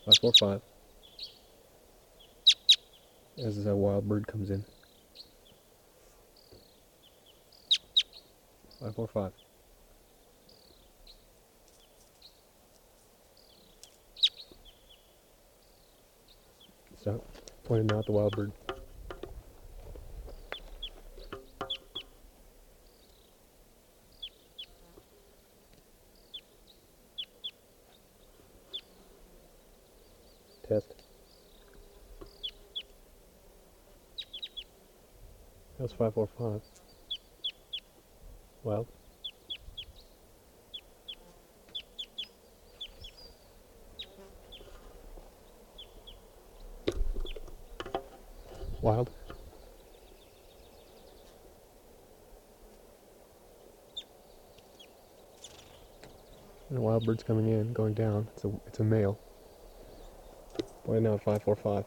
545. As a wild bird comes in. 545. Stop. Pointing out the wild bird. Test. That was 545. Wild. Wild. And a wild bird's coming in, going down. It's a male. Pointing out 545.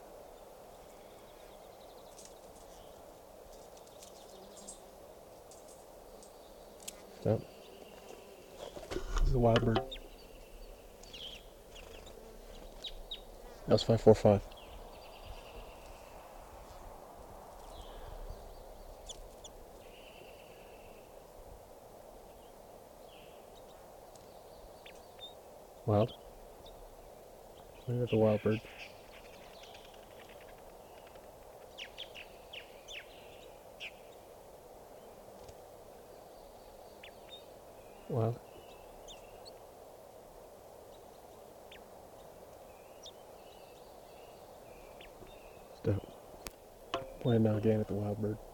Stop. This is a wild bird. That was 545. Wild. Pointing at the wild bird. Wild. Stop. Pointing out again at the wild bird.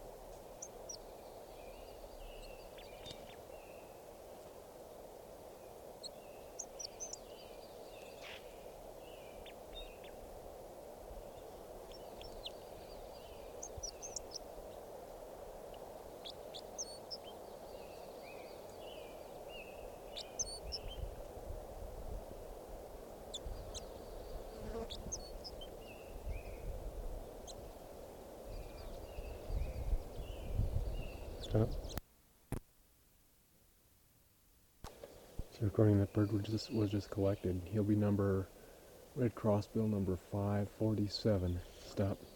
Stop. So recording that bird was just collected. He'll be red crossbill number 547. Stop.